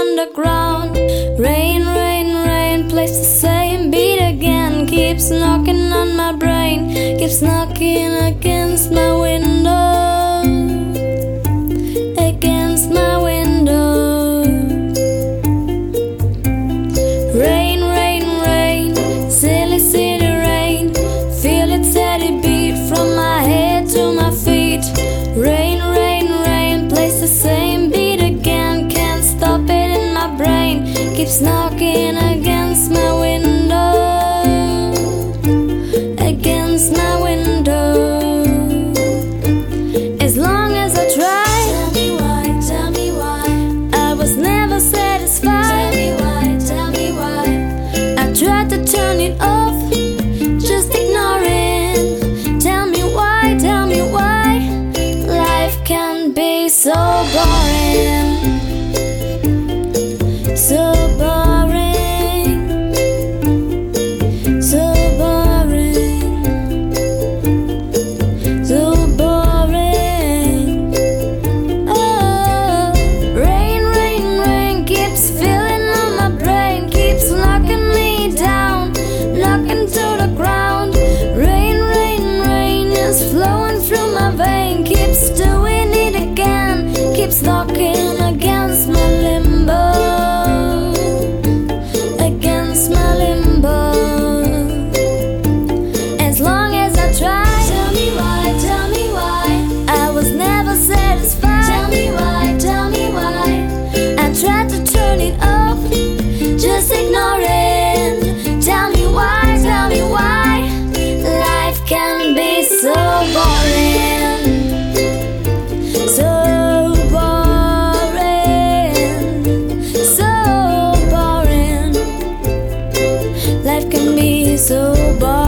underground. Rain, rain, rain plays the same beat again. Keeps knocking on my brain, keeps knocking against my window. Against my window. Rain, rain, rain, silly city rain. Feel it steady beat from my head to my feet. Rain, rain, rain plays the same beat again. Can't stop it in my brain, keeps knocking against my window. Against my window. As long as I try, tell me why I was never satisfied. Tell me why I tried to turn it off, just ignore it. Tell me why life can be so boring. So boring. So boring. So boring. Oh, rain, rain, rain keeps filling on my brain, keeps knocking me down, knocking to the ground. Rain, rain, rain is flowing through my vein, keeps doing it again, keeps knocking against my limbo. Against my limbo. As long as I try, tell me why I was never satisfied. Tell me why I tried to turn it off, just ignore it. Tell me why life can be so boring. So boring. So boring. Life can be so boring.